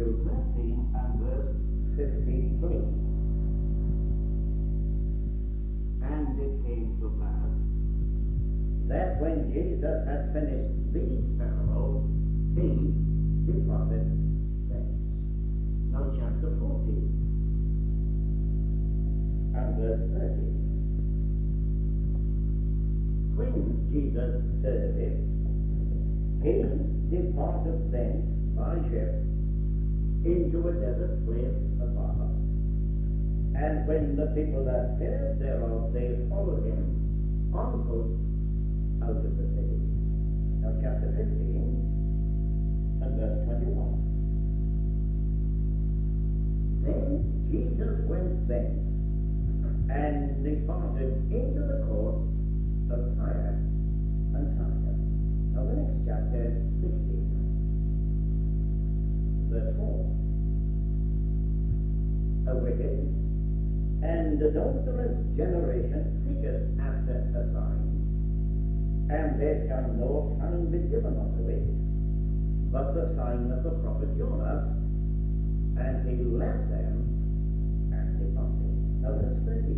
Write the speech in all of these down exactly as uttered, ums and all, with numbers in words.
Matthew thirteen and verse fifty-three. And it came to pass that when Jesus had finished these parables, he departed thence. Now chapter fourteen and verse thirty. When Jesus heard of it, he departed thence by ship into a desert place apart. And when the people had heard thereof, they followed him on foot out of the city. Now chapter fifteen and verse twenty-one. Then Jesus went thence and departed into the coast of Tyre and Sidon. Now the next chapter, sixteen, verse four. A wicked and adulterous generation seeketh after a sign, and there shall no sign be given unto it, but the sign of the prophet Jonas. And he left them and departed. Now verse thirty.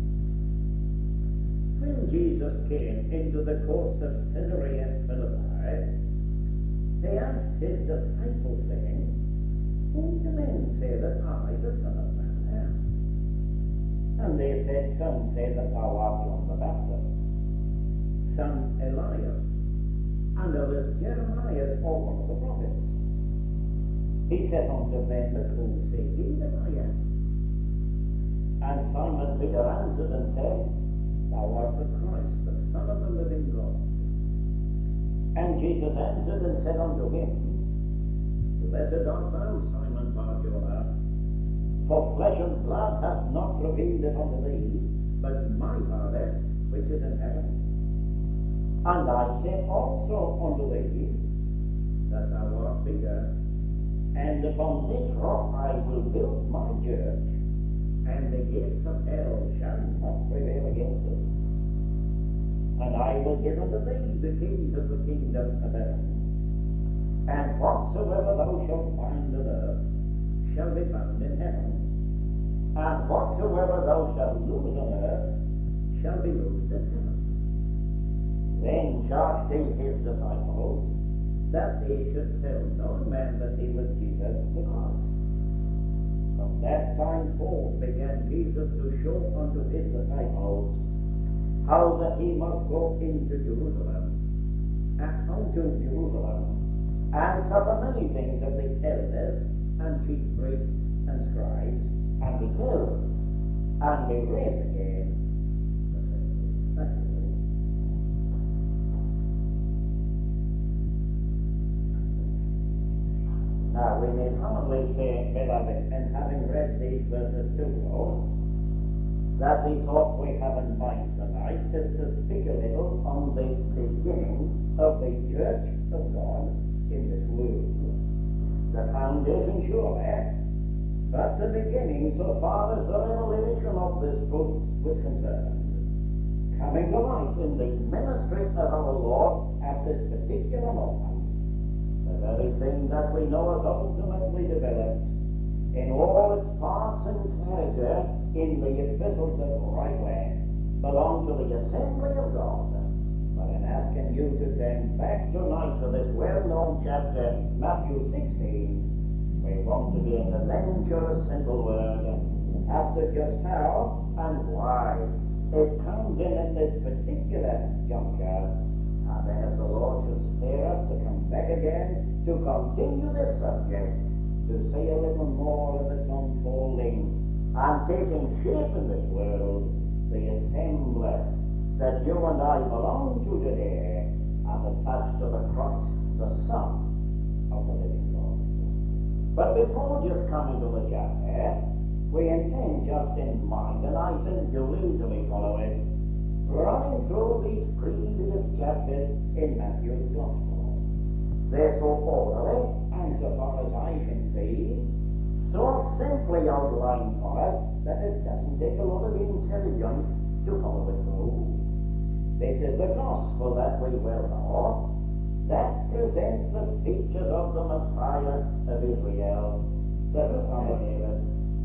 When Jesus came into the coast of Caesarea Philippi, they asked his disciples, saying, Whom do men say that I, the Son of Man, am? And they said, Some say that thou art John the Baptist, some Elias, and others Jeremiah or one of the prophets. He said unto them, But whom say ye that I am? And Simon Peter answered and said, Thou art the Christ, the Son of the living God. And Jesus answered and said unto him, Blessed art thou, Simon Bar-Jonah, for flesh and blood hath not revealed it unto thee, but my Father which is in heaven. And I say also unto thee, that thou art Peter, and upon this rock I will build my church, and the gates of hell shall not prevail against it. And I will give unto thee the keys of the kingdom of heaven. And whatsoever thou shalt bind on earth shall be bound in heaven, and whatsoever thou shalt loose on earth shall be loosed in heaven. Then charged he his disciples that they should tell no man that he was Jesus the Christ. From that time forth began Jesus to show unto his disciples how that he must go into Jerusalem, and unto Jerusalem, and suffer many things of the elders and chief priests and scribes, and be killed, and be raised again. Now we may probably say, beloved, and having read these verses to you, that the thought we have in mind tonight is to speak a little on the beginning of the church of God in this world. The foundation surely, but the beginning so far as the revelation of this truth was concerned, coming to life in the ministry of our Lord at this particular moment, the very thing that we know is ultimately developed in all its parts and character in the epistles that rightly belong to the assembly of God. But in asking you to turn back tonight to this well-known chapter, Matthew sixteen, we want to be in the venture simple word as to just how and why it comes in at this particular juncture. And as the Lord should spare us to come back again to continue this subject, to see a little more of its unfolding and taking shape in this world, the assembly that you and I belong to today as attached to the Christ, the Son of the living God. But before just coming to the chapter, we intend just in mind, and I think you'll easily follow it, running through these previous chapters in Matthew's Gospel. They're so orderly, and so far as I can see, so simply outlined for us that it doesn't take a lot of intelligence to follow it through. This is the gospel that we well know, that presents the features of the Messiah of Israel, the son of David.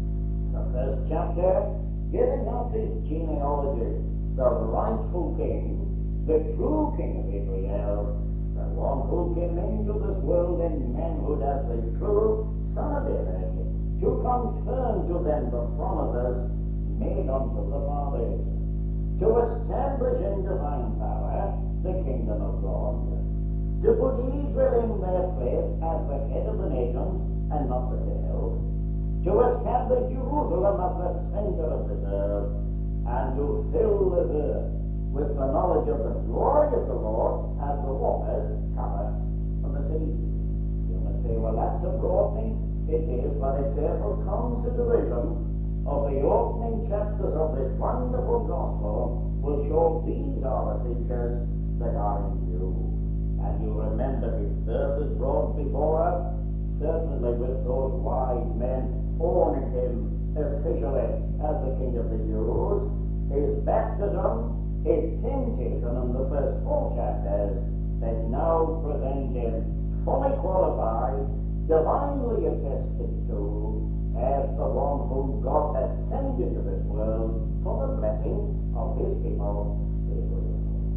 The first chapter, giving us his genealogy, the rightful king, the true king of Israel, the one who came into this world in manhood as the true son of David, to confirm to them the promises made unto the fathers, to establish in divine power the kingdom of God, to put Israel in their place as the head of the nations and not the tail, to establish Jerusalem as the center of this earth, and to fill this earth with the knowledge of the glory of the Lord as the waters cover from the sea. You must say, well, that's a broad thing. It is, but a careful consideration of the opening chapters of this wonderful gospel will show these are the features that are in view. And you remember his birth is brought before us, certainly with those wise men owning him officially as the King of the Jews. His baptism, his temptation in the first four chapters, that now present him fully qualified, divinely attested to, as the one whom God has sent into this world for the blessing of his people, Israel.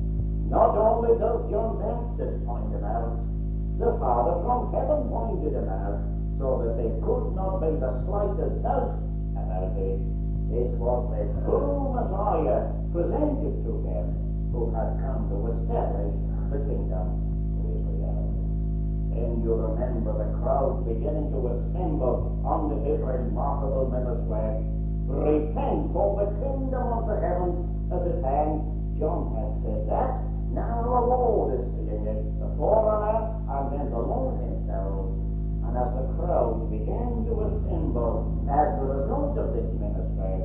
Not only does John Baptist point him out, the Father from heaven pointed him out, so that there could not be the slightest doubt about it. This was the true Messiah presented to them, who had come to establish the kingdom of Israel. And you remember the crowd beginning to assemble under his remarkable ministry. Repent, for the kingdom of the heavens is at hand. John had said that. Now the Lord is seeing it, the forerunner, and then the Lord himself. And as the crowd began to assemble as the result of this ministry,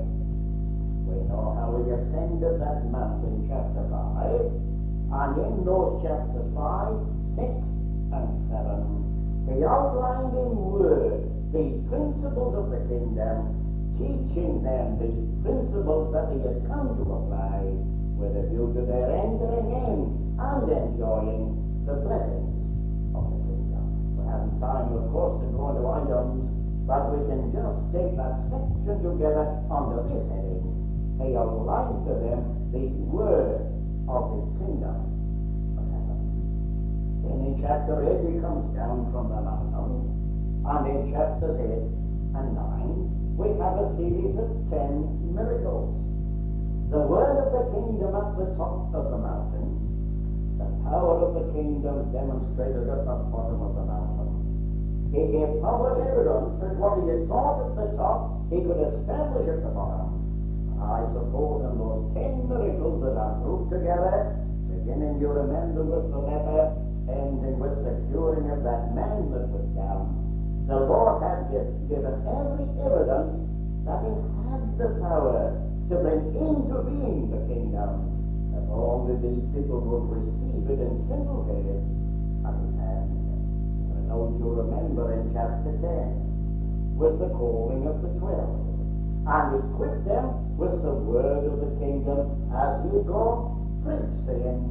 we know how he ascended that mountain, chapter five, and in those chapters five, six, and seven, he outlined in word the principles of the kingdom, teaching them the principles that he had come to apply with a view to their entering in and enjoying the blessings of the kingdom. We haven't time, of course, to go into items, but we can just take that section together under this heading. He outlined to them the word of his kingdom of heaven. Then in chapter eight he comes down from the mountain, and in chapters eight and nine we have a series of ten miracles. The word of the kingdom at the top of the mountain, the power of the kingdom demonstrated at the bottom of the mountain. He gave public evidence that what he had taught at the top, he could establish at the bottom. I suppose in those ten miracles that are grouped together, beginning, you remember, with the leper, ending with the curing of that man that was down, the Lord had give, given every evidence that he had the power to bring into being the kingdom, if only these people would receive it in simple faith and his hand. And don't you remember in chapter ten, with the calling of the twelve, and equip them with the word of the kingdom as ye go preach, saying,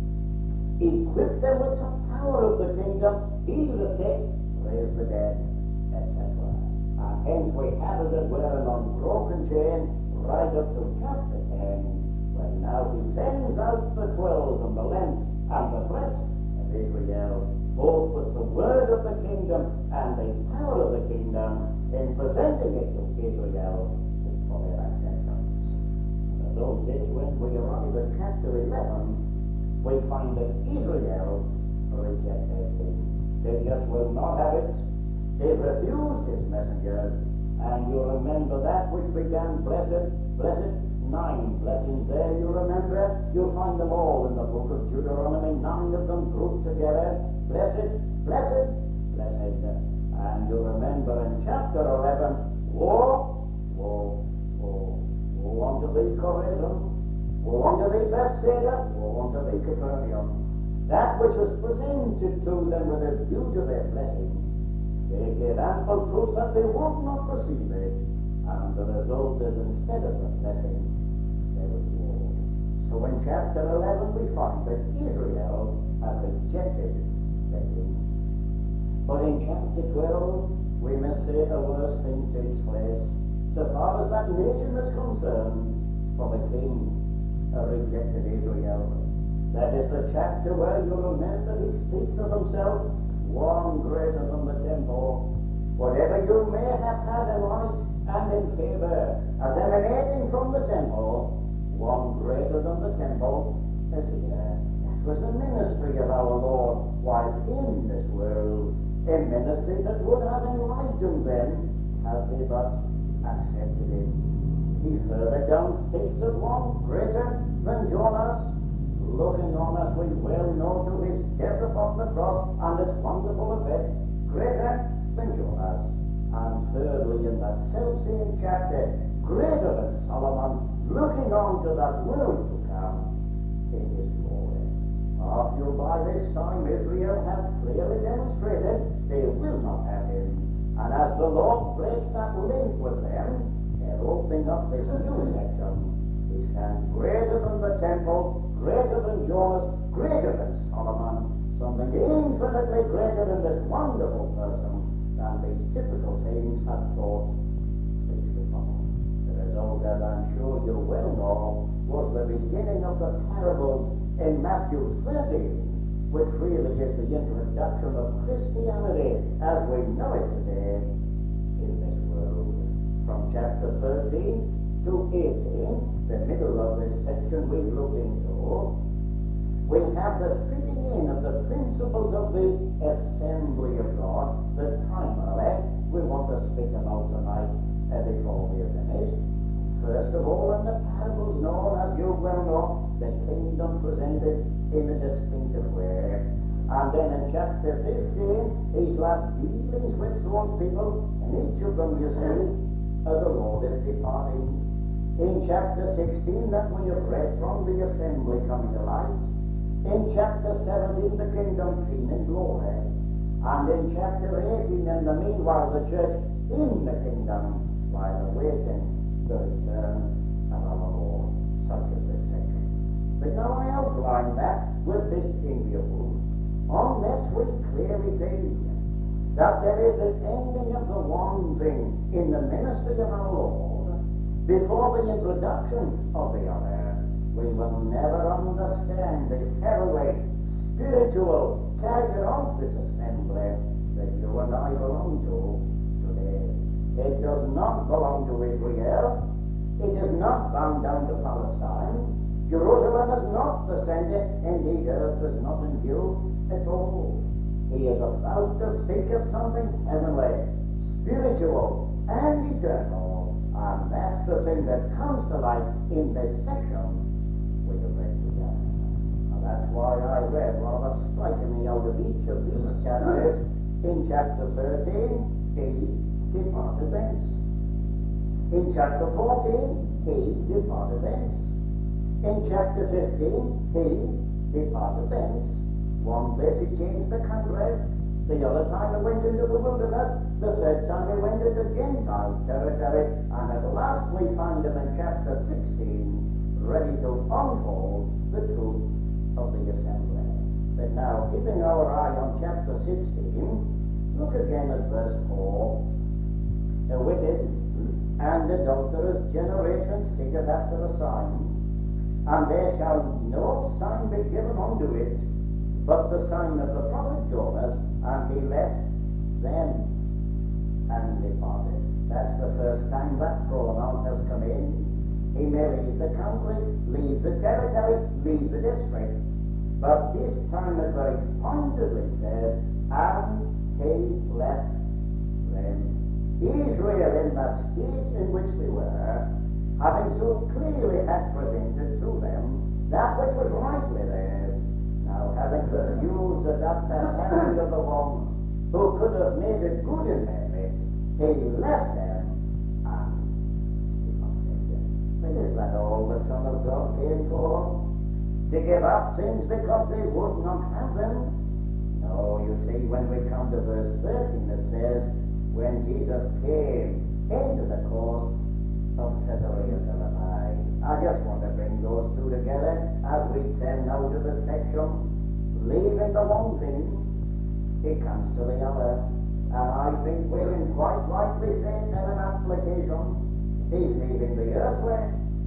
equip them with the power of the kingdom, heal the sick, raise the dead, et cetera. And hence we have, as it were, an unbroken chain right up to chapter ten, when now he sends out the twelve and the length and the breadth of Israel, both with the word of the kingdom and the power of the kingdom, in presenting it to Israel for their acceptance. And although this, when we arrive at chapter eleven, we find that Israel rejected him. They just will not have it. They refused his messengers. And you remember that which began blessed, blessed, nine blessings there, you remember? You'll find them all in the book of Deuteronomy, nine of them grouped together. Blessed, blessed, blessed. And you remember in chapter eleven, woe, woe, woe, woe unto thee, Chorazin, woe unto thee, Bethsaida, woe unto thee, Capernaum. That which was presented to them with a view to their blessing, they gave ample proof that they would not receive it, and the result is, instead of the blessing, there was war. So in chapter eleven we find that Israel had rejected setting. But in chapter twelve, we must say the worst thing takes place. So far as that nation is concerned, for the king uh, rejected Israel. That is the chapter where you remember he speaks of himself, one greater than the temple. Whatever you may have had in light and in favor as emanating from the temple, one greater than the temple is here. That was the ministry of our Lord while in this world, a ministry that would have enlightened them had they but accepted it. He further down speaks of one greater than Jonas, looking on, as we well know, to his death upon the cross and its wonderful effect, greater than Jonas. And thirdly, in that self-same chapter, greater than Solomon, looking on to that world to come in his glory. After by this time Israel have clearly demonstrated they will not have him. And as the Lord breaks that link with them, they're opening up this new section. He stands greater than the temple, greater than Jonas, greater than Solomon, something infinitely greater than this wonderful person than these typical things had thought these before. The result, as I'm sure you well know, was the beginning of the parables in Matthew thirteen, which really is the introduction of Christianity as we know it today in this world. From chapter thirteen to eighteen, the middle of this section we look into, we have the fitting in of the principles of the assembly of God that primarily we want to speak about tonight uh, before we are finished. First of all, in the parables known, as you well know, the kingdom presented in a distinctive way. And then in chapter fifteen, he's left dealings with those people, and each of them, you see, uh, the Lord is departing. In chapter sixteen, that we have read from, the assembly coming to light. In chapter seventeen, the kingdom seen in glory. And in chapter eighteen, in the meanwhile, the church in the kingdom, while awaiting the return of our Lord. Such is this section. But now I outline that with this in view. On this we clearly see that there is an ending of the one thing in the ministry of our Lord before the introduction of the other. We will never understand the heavenly, spiritual character of this assembly that you and I belong to today. It does not belong to Israel. It is not bound down to Palestine. Jerusalem is not the center. Indeed, earth is not in view at all. He is about to speak of something heavenly, spiritual, and eternal. And that's the thing that comes to light in this section we have read together. And that's why I read rather strikingly out of each of these chapters. In chapter thirteen, he departed thence. In chapter fourteen, he departed thence. In chapter fifteen, he departed thence. One place he changed the country. The other time he went into the wilderness. The third time he went into Gentile territory. And at last we find him in chapter sixteen, ready to unfold the truth of the assembly. But now, keeping our eye on chapter sixteen, look again at verse four. The wicked and adulterous generation seeketh after a sign, and there shall no sign be given unto it, but the sign of the prophet Jonas, and he left them and departed. That's the first time that pronoun has come in. He may leave the country, leave the territory, leave the district, but this time it very pointedly says, and he left them. Israel, in that state in which they were, having so clearly had presented to them that which was rightly theirs, now having refused to adopt the hand of the one who could have made it good in their midst, he left them and departed. But is that all the Son of God came for? To give up things because they would not have them? No, you see, when we come to verse thirteen, it says, when Jesus came into the course of Caesarea Philippi. I just want to bring those two together as we turn now to the section, leaving the one thing he comes to the other. And I think we can quite rightly say in an application, he's leaving the earthly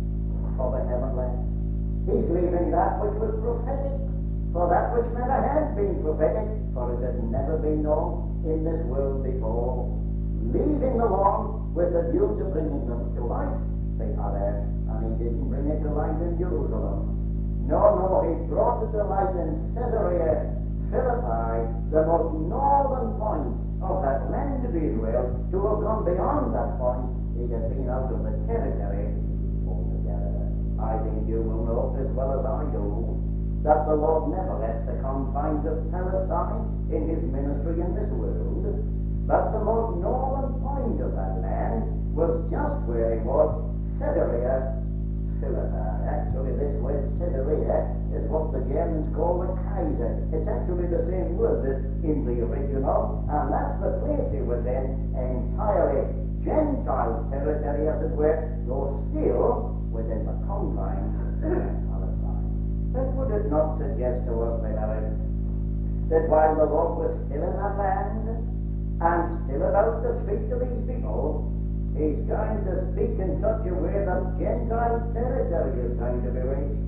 for the heavenly. He's leaving that which was prophetic for that which never had been prophetic, for it had never been known in this world before. Leaving the one with the view to bringing them to light, the other, and he didn't bring it to light in Jerusalem. No, no, he brought it to light in Caesarea Philippi, the most northern point of that land of Israel. To have gone beyond that point, he'd have been out of the territory altogether. I think you will know as well as I do that the Lord never left the confines of Palestine in his ministry in this world, but the most northern point of that land was just where he was, Caesarea Philippi. Actually, this word Caesarea is what the Germans call the Kaiser. It's actually the same word as in the original, and that's the place he was in, entirely Gentile territory, as it were, though still within the confines of Palestine. But would it not suggest to us, beloved, that while the Lord was still in that land, and still about to speak to these people, he's going to speak in such a way that Gentile territory is going to be reached.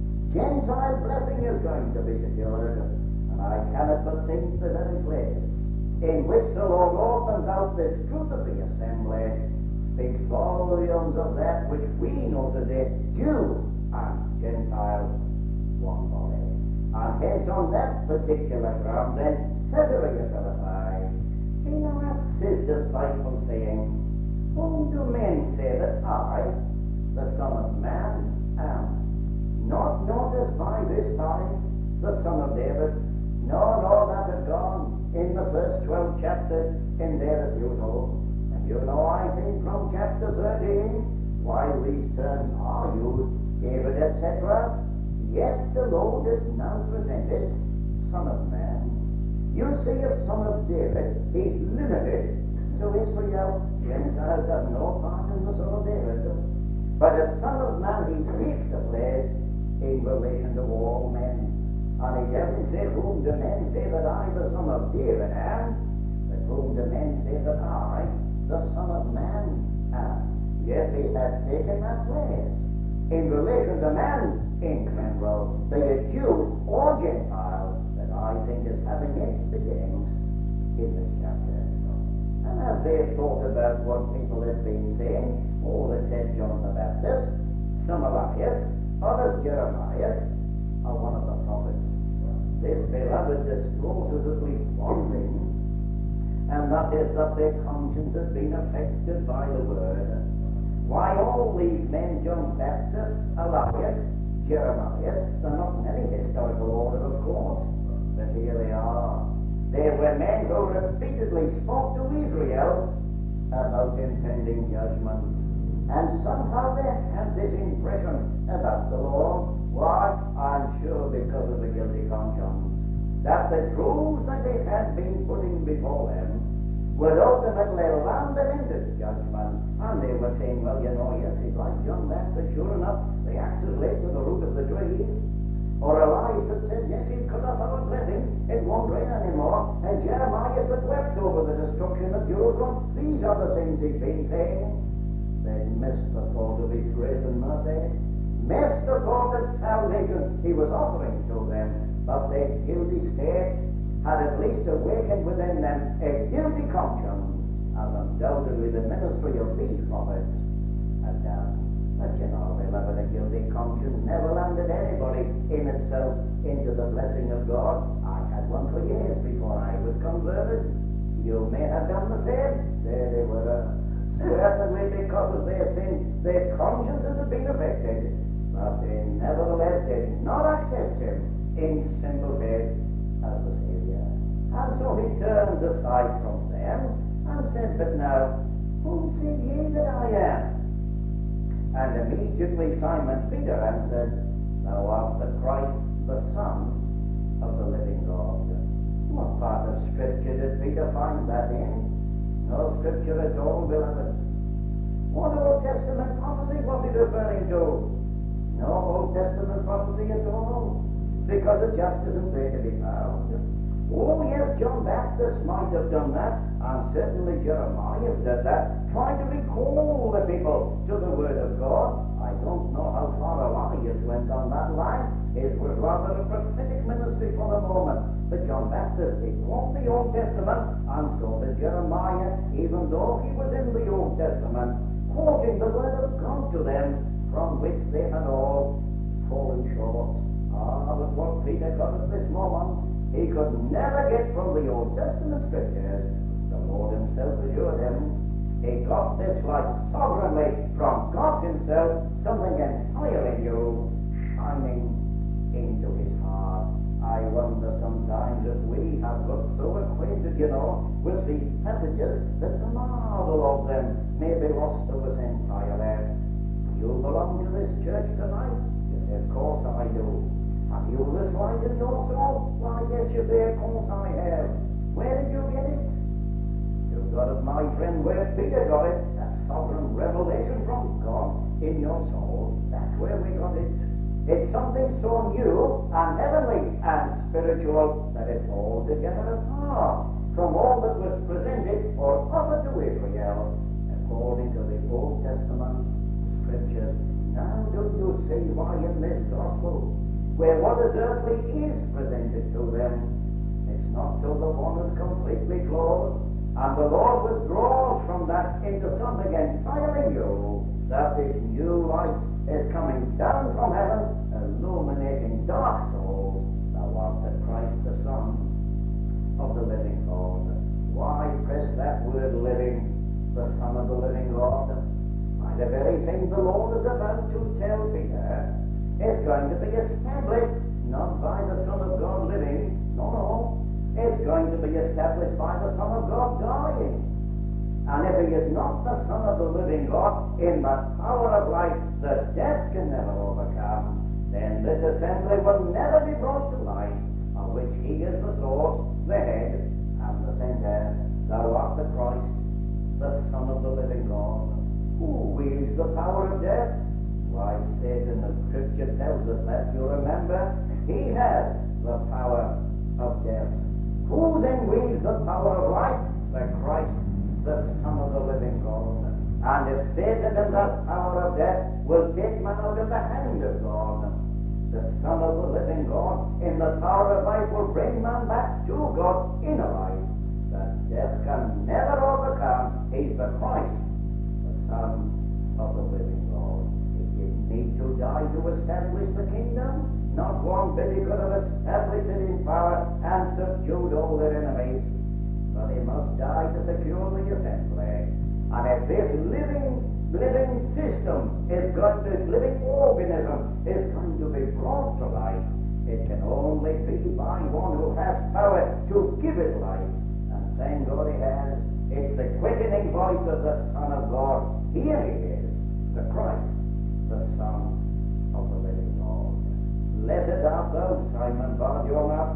Gentile blessing is going to be secured. And I cannot but think the very place in which the Lord opens out this truth of the assembly speaks volumes of that which we know today, Jew and Gentile, one body. And hence on that particular ground then, Caesarea Philippi, he now asks his disciples, saying, whom do men say that I, the Son of Man, am? Not notice by this time the Son of David. No, no, that had gone in the first twelve chapters in there as usual. And you know, I think from chapter thirteen, while these terms are used, David, et cetera, yet the Lord is now presented Son of Man. You see, a Son of David, he's limited to Israel. Gentiles have no part in the Son of David. But as Son of Man, he takes the place in relation to all men. And he doesn't say, whom do men say that I, the Son of David, am? But whom do men say that I, the Son of Man, am? Yes, he has taken that place. In relation to man in general, be it Jew or Gentile, that I think is having its beginnings in this chapter. And as they thought about what people had been saying, all they said John the Baptist, some Elias, others Jeremiah, are one of the prophets. This, beloved, discloses at least one thing, and that is that their conscience has been affected by the word. Why all these men, John Baptist, Elias, Jeremiah, they're not in any historical order, of course, but here they are. They were men who repeatedly spoke to Israel about impending judgment. And somehow they had this impression about the Lord. Why? I'm sure because of the guilty conscience. That the truths that they had been putting before them would ultimately land them into judgment. And they were saying, well, you know, yes, it's like John Baptist, sure enough, the axe is laid to the root of the tree. Or Elias had said, yes, he cut off our blessings, it won't rain anymore. And Jeremiah had wept over the destruction of Jerusalem. These are the things he'd been saying. They missed the thought of his grace and mercy, missed the thought of salvation he was offering to them, but their guilty state had at least awakened within them a guilty conscience, as undoubtedly the ministry of these prophets had done. But you know, beloved, a guilty conscience never landed anybody in itself into the blessing of God. I had one for years before I was converted. You may have done the same. There they were. Certainly because of their sin, their consciences had been affected, but they nevertheless did not accept him in simple faith as the Savior. And so he turns aside from them and said, but now, whom say ye that I am? And immediately Simon Peter answered, thou art the Christ, the Son of the living God. What part of Scripture did Peter find that in? No Scripture at all, beloved. What Old Testament prophecy was he referring to? No Old Testament prophecy at all, because it just isn't there to be found. Oh yes, John Baptist might have done that, and certainly Jeremiah did that, trying to recall the people to the Word of God. I don't know how far Elias went on that line. It was rather a prophetic ministry for the moment. But John Baptist, he quoted the Old Testament, and so did Jeremiah, even though he was in the Old Testament, quoting the Word of God to them, from which they had all fallen short. Ah, but what Peter got at this moment, he could never get from the Old Testament scriptures. The Lord himself assured him he got this like sovereignly from God himself, something entirely new, shining into his heart. I wonder sometimes if we have got so acquainted, you know, with these passages that the marvel of them may be lost to us entirely. You belong to this church tonight? You say, of course I do. Have you this light in your soul? Why, yes, you say, of course I have. Where did you get it? You got it, my friend, where Peter got it. A sovereign revelation from God in your soul. That's where we got it. It's something so new and heavenly and spiritual that it's altogether apart from all that was presented or offered to Israel according to the Old Testament scriptures. Now do you see why in this gospel, where what is earthly is presented to them, it's not till the one is completely closed, and the Lord withdraws from that into something entirely new, that this new light is coming down from heaven, illuminating dark souls. Thou art the Christ, the Son of the living God. Why press that word living, the Son of the living God? By the very thing the Lord is about to tell Peter is going to be established, not by the Son of God living, no, no, it's going to be established by the Son of God dying. And if he is not the Son of the living God in the power of life that death can never overcome, then this assembly will never be brought to light, of which he is the source, the head, and the center. Thou art the Christ, the Son of the living God. Who wields the power of death? Why, Satan, the scripture tells us that, you remember, he has the power of death. Who then wields the power of life? The Christ, the Son of the living God. And if Satan in that power of death will take man out of the hand of God, the Son of the living God in the power of life will bring man back to God in a life that death can never overcome. He's the Christ, the Son of the living God. He didn't need to die to establish the kingdom. Not one bit he could have established it in power and subdued all their enemies. But he must die to secure the assembly. And if this living, living system is going to, this living organism is going to be brought to life, it can only be by one who has power to give it life. And thank God he has. It's the quickening voice of the Son of God. Here he is, the Christ, the Son of the living God. Blessed art thou, Simon Bar-Jonah.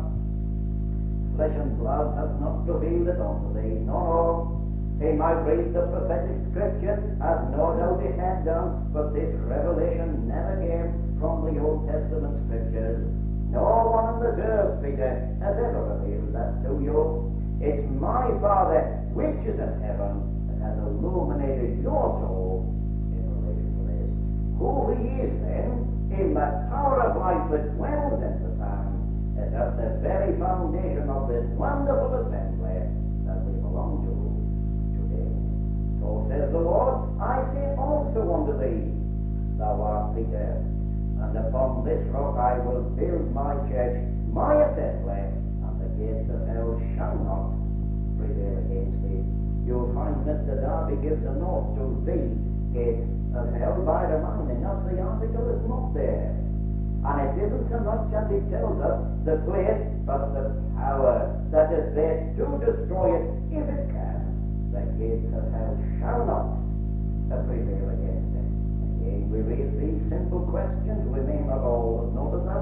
Flesh and blood hath not revealed it unto thee, no, no. He might read the prophetic scripture, as no doubt he had done, but this revelation never came from the Old Testament scriptures. No one on this earth, Peter, has ever revealed that to you. It's my Father, which is in heaven, that has illuminated your soul in relation to this. Who he is then, in that power of life that dwells in the Son, is at the very foundation of this wonderful assembly that we belong to today. So says the Lord, I say also unto thee, thou art Peter, and upon this rock I will build my church, my assembly, and the gates of hell shall not prevail against thee. You'll find Mister Darby gives a note to the gates of hell by reminding us the article is not there. And it isn't so much as he tells us the place, but the power that is there to destroy it if it can. The gates of hell shall not prevail against it. Again, we read these simple questions. We may not all have noted them.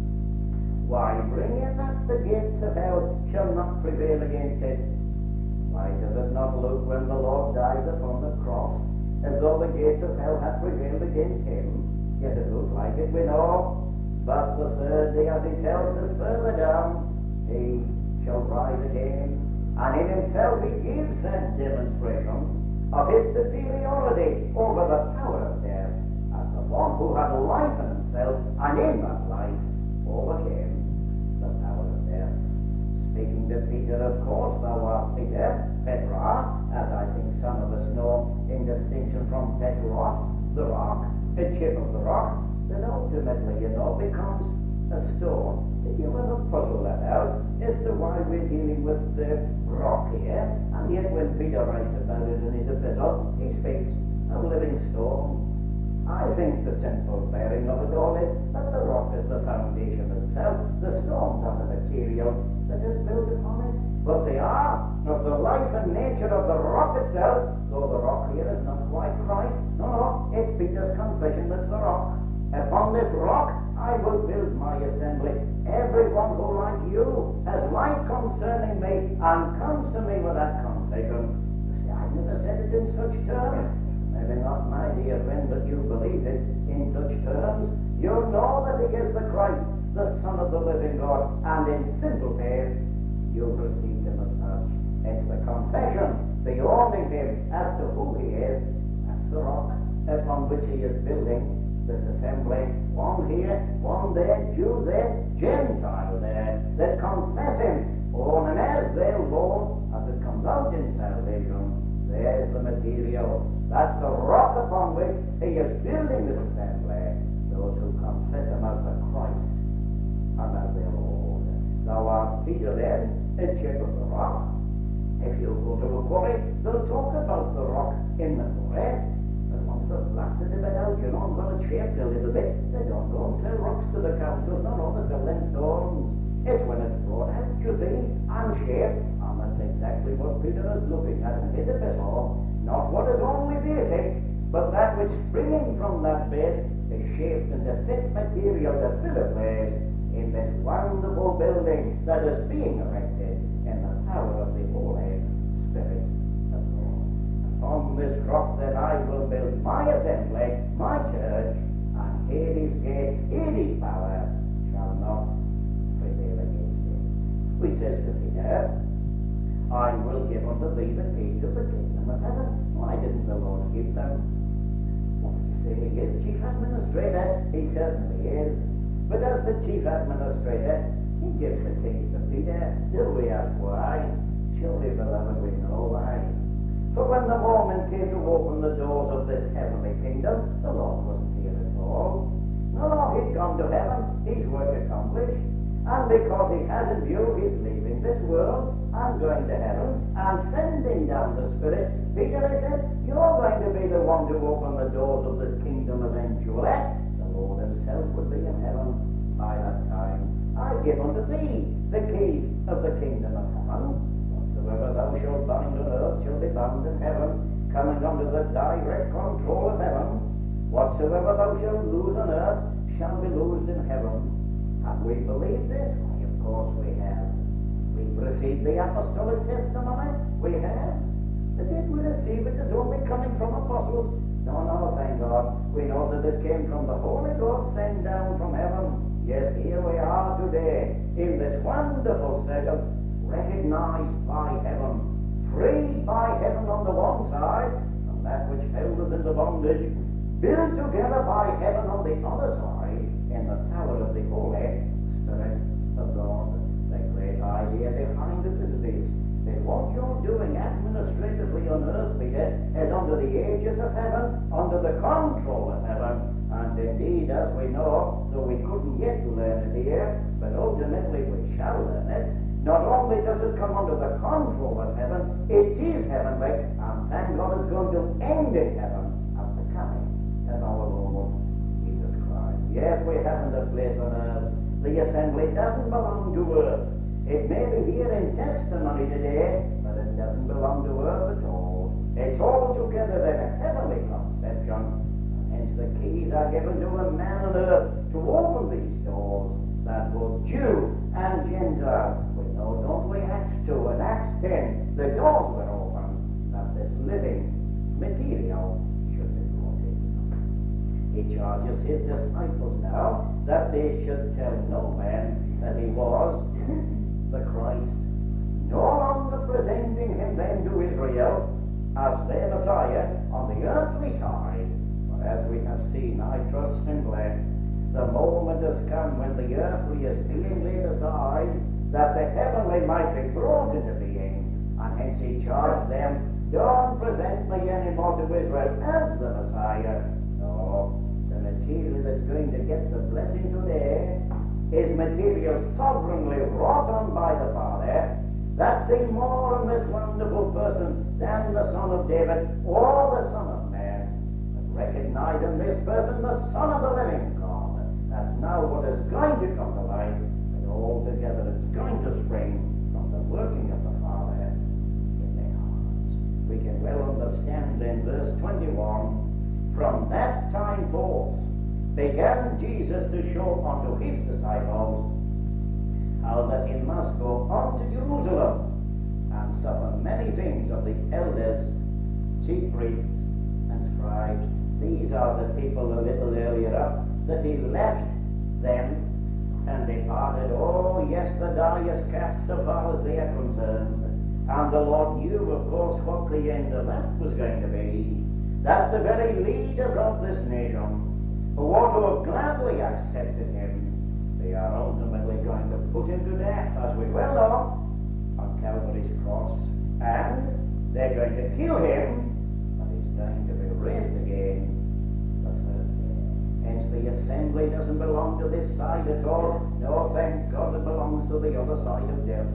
Why bring in that the gates of hell shall not prevail against it? Why does it not look when the Lord dies upon the cross as though the gates of hell had prevailed against him? Yet it looks like it, we know. But the third day, as he tells us further down, he shall rise again, and in himself he gives that demonstration of his superiority over the power of death, as the one who had life in himself, and in that life overcame the power of death. Speaking to Peter, of course, thou art Peter, Petra, as I think some of us know, in distinction from Petros, the rock, a chip of the rock, that ultimately, you know, becomes a stone. Did you ever puzzle that out as to why we're dealing with the rock here, and yet when Peter writes about it in his epistle, he speaks of living stone? I think the simple bearing of it all is that the rock is the foundation itself, the stones are the material that is built upon it. But they are of the life and nature of the rock itself, though the rock here is not quite Christ. No, no, it's Peter's confession that's the rock. Upon this rock I will build my assembly. Everyone who, like you, has light concerning me and comes to me with that confession. See, I never said it in such terms. Maybe not, my dear friend, but you believe it in such terms. You know that he is the Christ, the Son of the living God, and in simple faith you've received him as such. It's the confession, the owning him as to who he is. That's the rock upon which he is building this assembly. One here, one there, Jew there, Gentile there, that confess him, own and as their Lord, as it comes out in salvation. There's the material. That's the rock upon which he is building this assembly. Those who confess him as the Christ and as their Lord. Thou art Peter then, a chip of the rock. If you go to a quarry, they'll talk about the rock in the quarry. And once they've blasted a bit out, you know, and got it shaped a little bit, they don't go and sell rocks to the council. No, no, they sell them stones. It's when it's brought out, you see, and shaped. And that's exactly what Peter is looking at in his epistle. Not what is only basic, but that which springing from that base is shaped into fit material to fill a place in this wonderful building that is being erected in the power of the Holy Spirit of God. Upon this rock that I will build my assembly, my church, and Hades' gate, Hades' power shall not prevail against it. We says to Peter, I will give unto thee the keys of the kingdom of heaven. Why didn't the Lord give them? What did you say he is? Chief administrator? He certainly is. But as the chief administrator, he gives the keys to Peter. Do we ask why? Surely, beloved, we know why. For when the moment came to open the doors of this heavenly kingdom, the Lord wasn't here at all. No, no, he'd gone to heaven, his work accomplished. And because he has in view his leaving this world and going to heaven and sending down the Spirit, Peter said, you're going to be the one to open the doors of this kingdom eventually. The Lord himself will be in heaven by that time. I give unto thee the keys of the kingdom of heaven. Whatsoever thou shalt bind on earth shall be bound in heaven, coming under the direct control of heaven. Whatsoever thou shalt loose on earth shall be loosed in heaven. Have we believed this? Why, of course we have. We've received the apostolic testimony. We have. But did we receive it as only coming from apostles? No, no, thank God. We know that it came from the Holy Ghost sent down from heaven. Yes, here we are today in this wonderful setup, recognized by heaven, freed by heaven on the one side, and that which held us into bondage, built together by heaven on the other side, in the power of the Holy Spirit of God. The great idea behind it is this, that what you're doing administratively on earth, Peter, is under the aegis of heaven, under the control of heaven. And indeed, as we know, though we couldn't yet learn it here, but ultimately we shall learn it, not only does it come under the control of heaven, it is heavenly, and thank God it's going to end in heaven at the coming of our Lord Jesus Christ. Yes, we haven't a place on earth. The assembly doesn't belong to earth. It may be here in testimony today, but it doesn't belong to earth at all. It's altogether then a heavenly conception. Hence the keys are given to a man on earth to open these doors, that both Jew and Gentile. We know, don't we, Acts two and Acts ten, the doors were open, that this living material should be brought in. He charges his disciples now that they should tell no man that he was the Christ. no longer presenting him then to Israel as their Messiah on the earthly side, but as we have seen, I trust simply, the moment has come when the earthly is being laid aside, that the heavenly might be brought into being, and hence he charged them, don't present me anymore to Israel as the Messiah. No, the material that's going to get the blessing today is material sovereignly wrought on by the Father, that see more in this wonderful person than the Son of David or the Son of Man, and recognize in this person the Son of the living God. That's now what is going to come to light, and altogether it's going to spring from the working of the Father in their hearts. We can well understand in verse twenty-one, from that time forth began Jesus to show unto his disciples how that he must go on to Jerusalem and suffer many things of the elders, chief priests, and scribes. These are the people a little earlier up that he left them and departed. Oh, yes, the die is cast so far as they are concerned. And the Lord knew, of course, what the end of that was going to be. That the very leaders of this nation, who ought to have gladly accepted him, they are ultimately going to put him to death, as we well know, on Calvary's cross. And they're going to kill him, but he's going to be raised again the third day. Hence the assembly doesn't belong to this side at all. No, thank God, it belongs to the other side of death.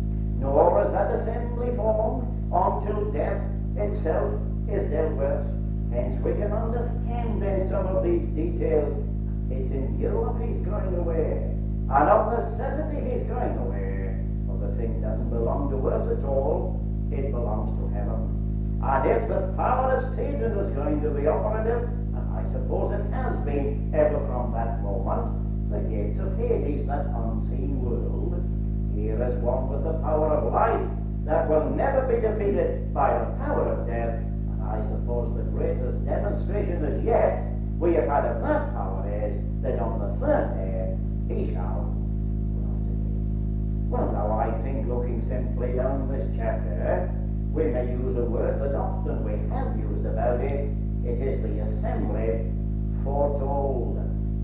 Nor is that assembly formed until death itself is dealt with. Hence we can understand in some of these details. It's in Europe he's going away, and of necessity he's going away, for the thing doesn't belong to us at all, it belongs to heaven. And if the power of Satan is going to be operative, and I suppose it has been ever from that moment, the gates of Hades, that unseen world, here is one with the power of life that will never be defeated by the power of death. And I suppose the greatest demonstration as yet we have had of that power is that on the third day he shall rise again. Well, now I think, looking simply down this chapter, we may use a word that often we have used about it. It is the assembly foretold.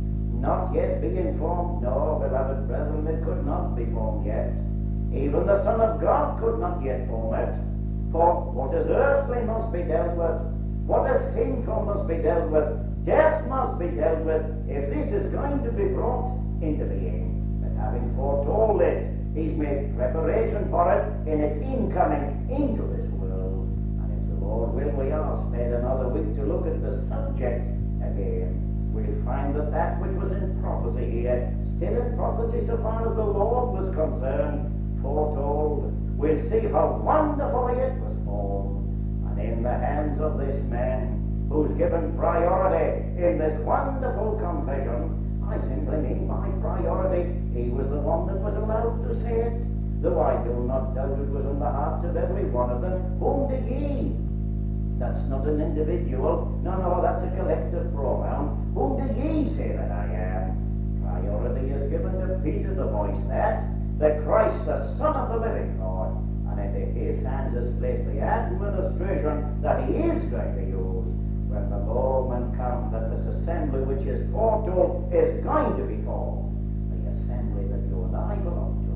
Not yet being formed. No, beloved brethren, it could not be formed yet. Even the Son of God could not yet form it. For what is earthly must be dealt with. What is sinful must be dealt with. Death must be dealt with if this is going to be brought into being. And having foretold it, he's made preparation for it in its incoming into this world. And if the Lord will, we are spared another week to look at the subject again. We'll find that that which was in prophecy here, still in prophecy so far as the Lord was concerned, foretold. We'll see how wonderfully it was formed. And in the hands of this man, who's given priority in this wonderful confession, I simply mean by priority, he was the one that was allowed to say it. Though I do not doubt it was in the hearts of every one of them. Whom did ye? That's not an individual. No, no, that's a collective pronoun. Whom did ye say that I am? Priority is given to Peter the voice that, the Christ, the Son of the living God. And into his hands is placed the administration that he is going to use when the moment comes that this assembly which is foretold is going to be formed, the assembly that you and I belong to.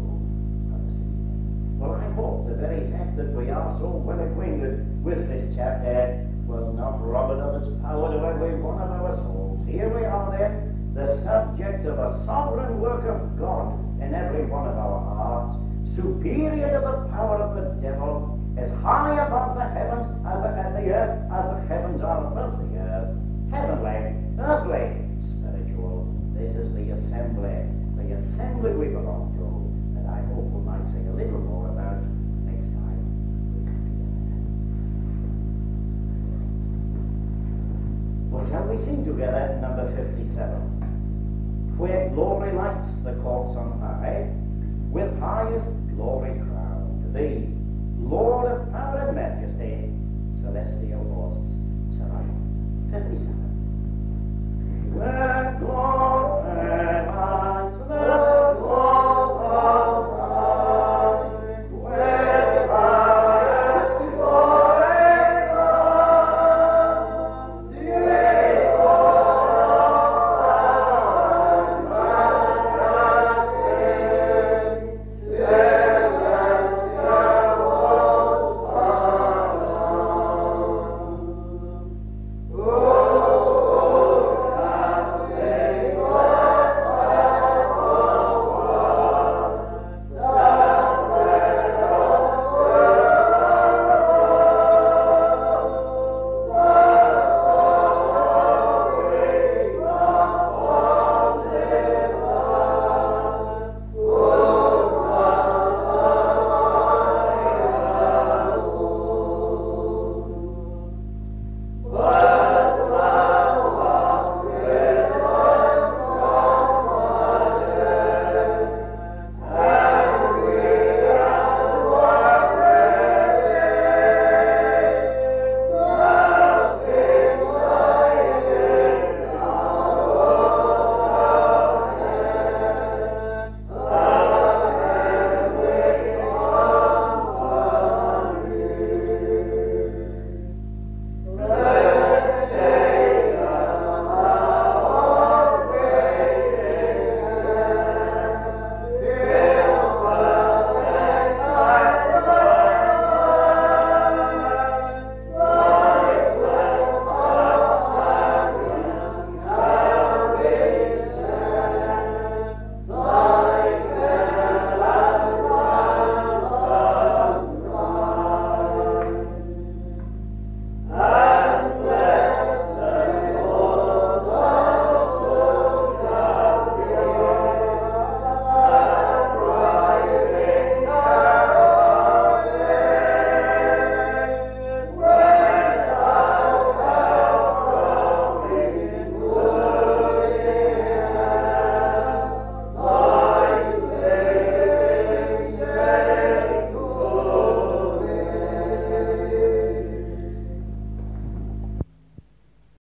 Well, I hope the very fact that we are so well acquainted with this chapter will not rob it of its power to every one of our souls. Here we are then, the subjects of a sovereign work of God in every one of our hearts, superior to the power of the devil, as high above the heavens as the, as the earth, as the heavens are above the earth, heavenly, earthly, spiritual. This is the assembly, the assembly we belong to, and I hope we might say a little more about next time we come together. Well, shall we sing together number fifty-seven? Where glory lights the courts on high, with highest glory crowned, thee, Lord of power and majesty,